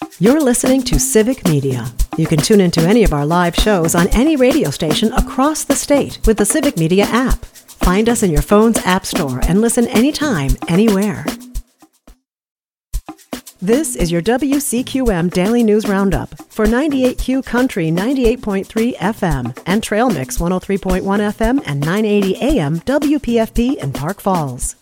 You're listening to Civic Media. You can tune into any of our live shows on any radio station across the state with the Civic Media app. Find us in your phone's app store and listen anytime, anywhere. This is your WCQM Daily News Roundup for 98Q Country 98.3 FM and Trail Mix 103.1 FM and 980 AM WPFP in Park Falls.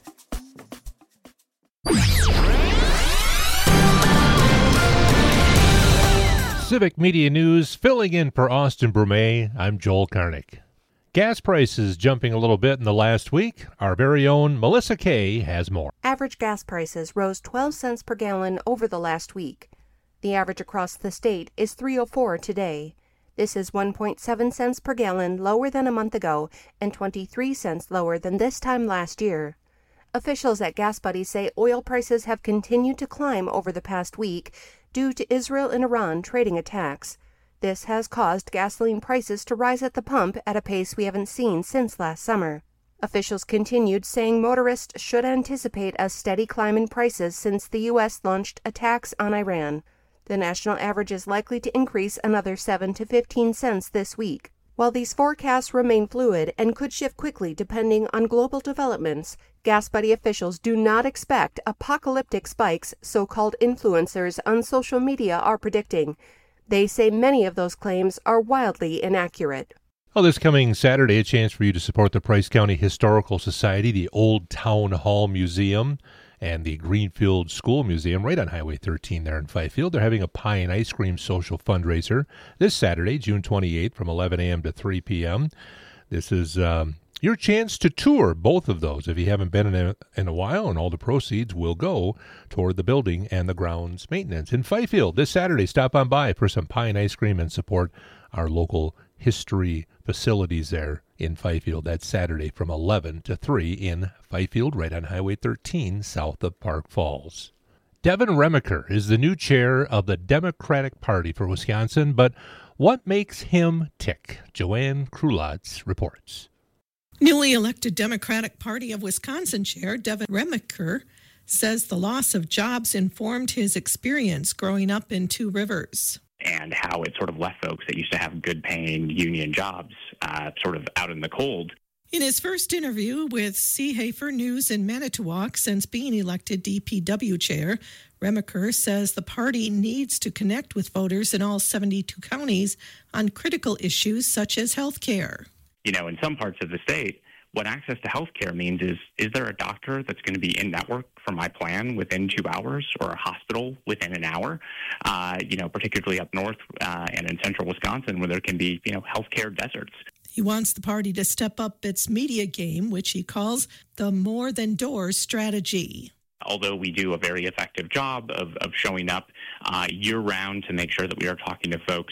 Civic Media News, filling in for Austin Brumet. I'm Joel Karnick. Gas prices jumping a little bit in the last week. Our very own Melissa Kay has more. Average gas prices rose 12 cents per gallon over the last week. The average across the state is $3.04 today. This is 1.7 cents per gallon lower than a month ago and 23 cents lower than this time last year. Officials at Gas Buddy say oil prices have continued to climb over the past week due to Israel and Iran trading attacks. This has caused gasoline prices to rise at the pump at a pace we haven't seen since last summer. Officials continued saying motorists should anticipate a steady climb in prices since the U.S. launched attacks on Iran. The national average is likely to increase another 7 to 15 cents this week. While these forecasts remain fluid and could shift quickly depending on global developments, Gas Buddy officials do not expect apocalyptic spikes so-called influencers on social media are predicting. They say many of those claims are wildly inaccurate. Well, this coming Saturday, a chance for you to support the Price County Historical Society, the Old Town Hall Museum, and the Greenfield School Museum right on Highway 13 there in Fifield. They're having a pie and ice cream social fundraiser this Saturday, June 28th from 11 a.m. to 3 p.m. This is your chance to tour both of those if you haven't been in a while, and all the proceeds will go toward the building and the grounds maintenance. In Fifield this Saturday, stop on by for some pie and ice cream and support our local history facilities there in Fifield. That's Saturday from 11 to 3 in Fifield, right on Highway 13, south of Park Falls. Devin Remiker is the new chair of the Democratic Party for Wisconsin, but what makes him tick? Joanne Krulatz reports. Newly elected Democratic Party of Wisconsin Chair Devin Remiker says the loss of jobs informed his experience growing up in Two Rivers. And how it sort of left folks that used to have good-paying union jobs sort of out in the cold. In his first interview with Seehafer News in Manitowoc since being elected DPW chair, Remiker says the party needs to connect with voters in all 72 counties on critical issues such as health care. You know, in some parts of the state, what access to health care means is there a doctor that's going to be in network for my plan within 2 hours, or a hospital within an hour, particularly up north and in central Wisconsin where there can be, healthcare deserts. He wants the party to step up its media game, which he calls the more than doors strategy. Although we do a very effective job of showing up year-round to make sure that we are talking to folks,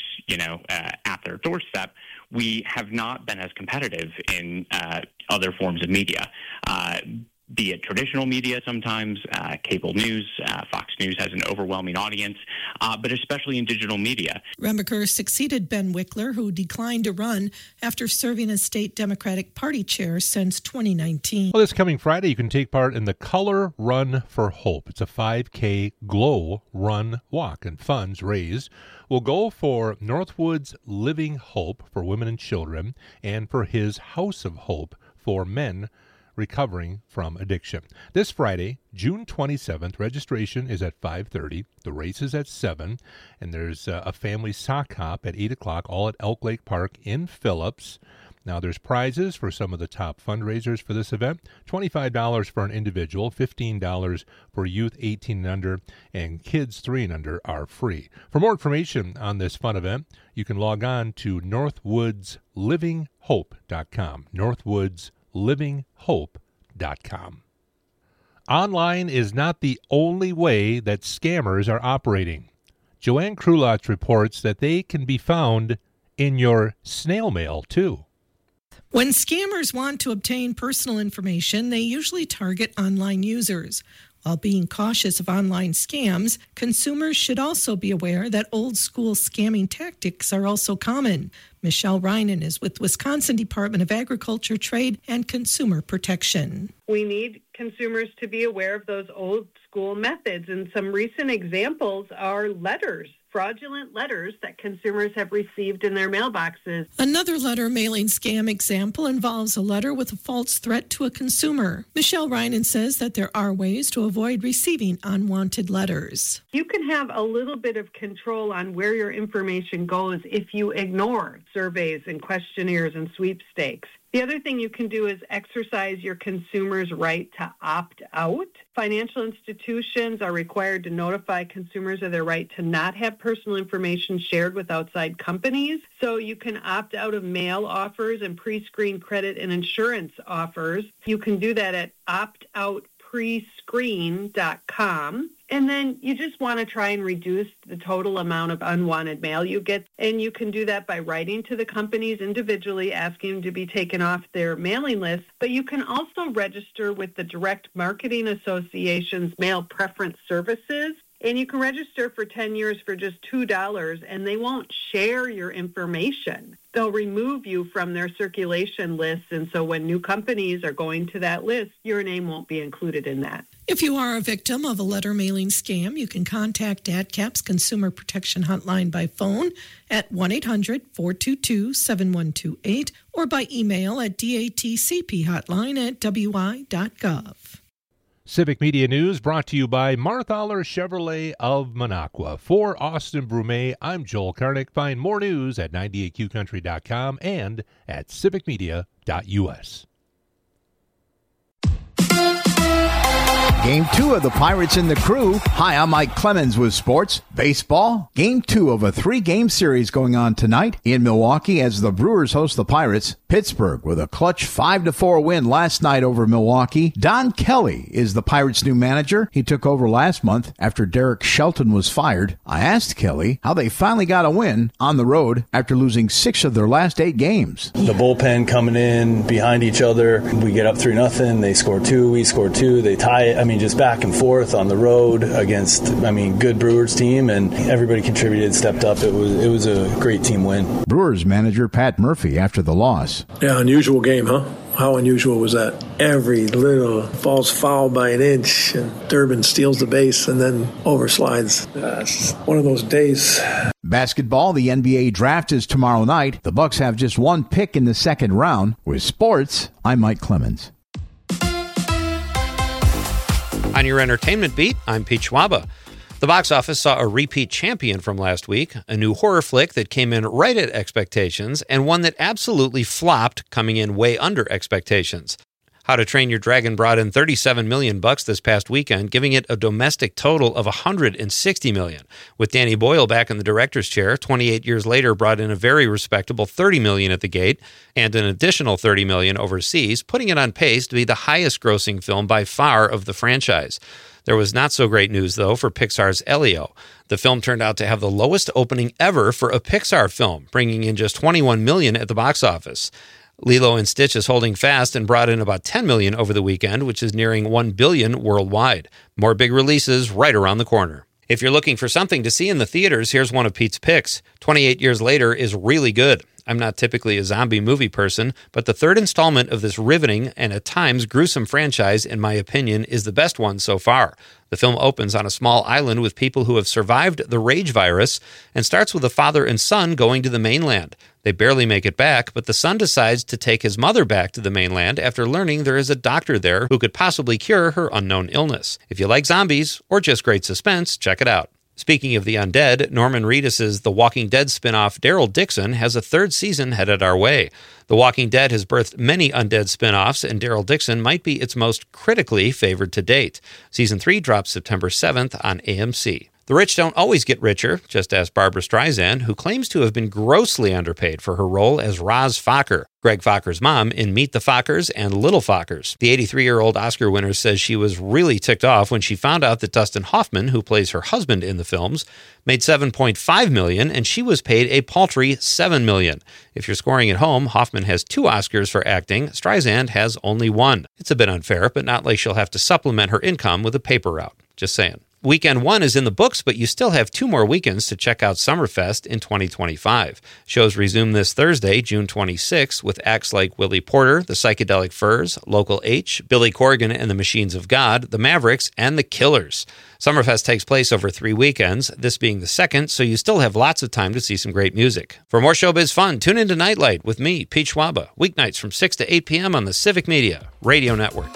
at their doorstep, we have not been as competitive in other forms of media, be it traditional media sometimes, cable news. Fox News has an overwhelming audience, but especially in digital media. Remiker succeeded Ben Wickler, who declined to run after serving as state Democratic Party chair since 2019. Well, this coming Friday, you can take part in the Color Run for Hope. It's a 5K Glow Run Walk, and funds raised will go for Northwood's Living Hope for women and children, and for his House of Hope for men recovering from addiction. This Friday, June 27th, registration is at 5:30. The race is at 7, and there's a family sock hop at 8 o'clock, all at Elk Lake Park in Phillips. Now, there's prizes for some of the top fundraisers for this event. $25 for an individual, $15 for youth 18 and under, and kids 3 and under are free. For more information on this fun event, you can log on to northwoodslivinghope.com. northwoodslivinghope.com. Online is not the only way that scammers are operating. Joanne Krulatz reports that they can be found in your snail mail, too. When scammers want to obtain personal information, they usually target online users. While being cautious of online scams, consumers should also be aware that old-school scamming tactics are also common. Michelle Reinen is with Wisconsin Department of Agriculture, Trade, and Consumer Protection. We need consumers to be aware of those old school methods, and some recent examples are letters. Fraudulent letters that consumers have received in their mailboxes. Another letter mailing scam example involves a letter with a false threat to a consumer. Michelle Reinen says that there are ways to avoid receiving unwanted letters. You can have a little bit of control on where your information goes if you ignore surveys and questionnaires and sweepstakes. The other thing you can do is exercise your consumer's right to opt out. Financial institutions are required to notify consumers of their right to not have personal information shared with outside companies. So you can opt out of mail offers and pre-screen credit and insurance offers. You can do that at optoutprescreen.com. And then you just want to try and reduce the total amount of unwanted mail you get. And you can do that by writing to the companies individually, asking them to be taken off their mailing list. But you can also register with the Direct Marketing Association's Mail Preference Services. And you can register for 10 years for just $2, and they won't share your information. They'll remove you from their circulation list, and so when new companies are going to that list, your name won't be included in that. If you are a victim of a letter mailing scam, you can contact DATCAP's Consumer Protection Hotline by phone at 1-800-422-7128 or by email at datcphotline@wi.gov. Civic Media News brought to you by Marthaler Chevrolet of Minocqua. For Austin Brumet, I'm Joel Karnick. Find more news at 98qcountry.com and at civicmedia.us. Game 2 of the Pirates and the Crew. Hi, I'm Mike Clemens with sports. Baseball. Game 2 of a 3-game series going on tonight in Milwaukee as the Brewers host the Pirates. Pittsburgh with a clutch 5-4 win last night over Milwaukee. Don Kelly is the Pirates' new manager. He took over last month after Derek Shelton was fired. I asked Kelly how they finally got a win on the road after losing 6 of their last 8 games. The bullpen coming in behind each other. We get up 3-0. They score 2. We score 2. They tie it. Just back and forth on the road against, good Brewers team, and everybody contributed, stepped up. It was a great team win. Brewers manager Pat Murphy after the loss. Yeah, unusual game, huh? How unusual was that? Every little falls foul by an inch, and Durbin steals the base and then overslides. It's one of those days. Basketball, the NBA draft is tomorrow night. The Bucks have just one pick in the second round. With sports, I'm Mike Clemens. On your entertainment beat, I'm Pete Schwaba. The box office saw a repeat champion from last week, a new horror flick that came in right at expectations, and one that absolutely flopped, coming in way under expectations. How to Train Your Dragon brought in $37 million this past weekend, giving it a domestic total of $160 million. With Danny Boyle back in the director's chair, 28 years later brought in a very respectable $30 million at the gate and an additional $30 million overseas, putting it on pace to be the highest-grossing film by far of the franchise. There was not so great news, though, for Pixar's Elio. The film turned out to have the lowest opening ever for a Pixar film, bringing in just $21 million at the box office. Lilo & Stitch is holding fast and brought in about $10 million over the weekend, which is nearing $1 billion worldwide. More big releases right around the corner. If you're looking for something to see in the theaters, here's one of Pete's picks. 28 Years Later is really good. I'm not typically a zombie movie person, but the third installment of this riveting and at times gruesome franchise, in my opinion, is the best one so far. The film opens on a small island with people who have survived the rage virus and starts with a father and son going to the mainland. They barely make it back, but the son decides to take his mother back to the mainland after learning there is a doctor there who could possibly cure her unknown illness. If you like zombies or just great suspense, check it out. Speaking of the undead, Norman Reedus' The Walking Dead spinoff Daryl Dixon has a third season headed our way. The Walking Dead has birthed many undead spinoffs, and Daryl Dixon might be its most critically favored to date. Season 3 drops September 7th on AMC. The rich don't always get richer, just ask Barbra Streisand, who claims to have been grossly underpaid for her role as Roz Fokker, Greg Fokker's mom in Meet the Fockers and Little Fockers. The 83-year-old Oscar winner says she was really ticked off when she found out that Dustin Hoffman, who plays her husband in the films, made $7.5 million, and she was paid a paltry $7 million. If you're scoring at home, Hoffman has 2 Oscars for acting. Streisand has only 1. It's a bit unfair, but not like she'll have to supplement her income with a paper route. Just saying. Weekend 1 is in the books, but you still have 2 more weekends to check out Summerfest in 2025. Shows resume this Thursday, June 26th, with acts like Willie Porter, the Psychedelic Furs, Local H, Billy Corgan and the Machines of God, the Mavericks, and the Killers. Summerfest takes place over 3 weekends, this being the second, so you still have lots of time to see some great music. For more showbiz fun, tune into Nightlight with me, Pete Schwaba, weeknights from 6 to 8 p.m. on the Civic Media Radio Network.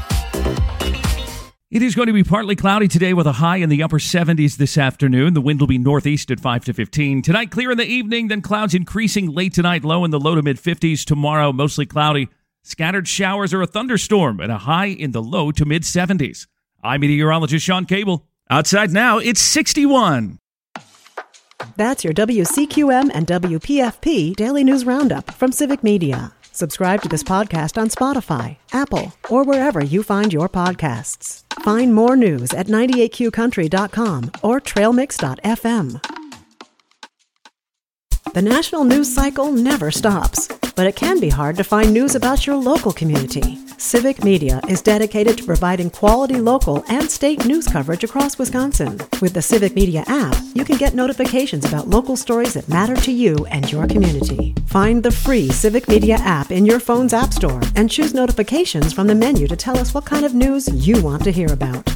It is going to be partly cloudy today with a high in the upper 70s this afternoon. The wind will be northeast at 5 to 15. Tonight, clear in the evening, then clouds increasing late tonight, low in the low to mid-50s. Tomorrow, mostly cloudy. Scattered showers or a thunderstorm and a high in the low to mid-70s. I'm meteorologist Sean Cable. Outside now, it's 61. That's your WCQM and WPFP Daily News Roundup from Civic Media. Subscribe to this podcast on Spotify, Apple, or wherever you find your podcasts. Find more news at 98qcountry.com or trailmix.fm. The national news cycle never stops, but it can be hard to find news about your local community. Civic Media is dedicated to providing quality local and state news coverage across Wisconsin. With the Civic Media app, you can get notifications about local stories that matter to you and your community. Find the free Civic Media app in your phone's app store and choose notifications from the menu to tell us what kind of news you want to hear about.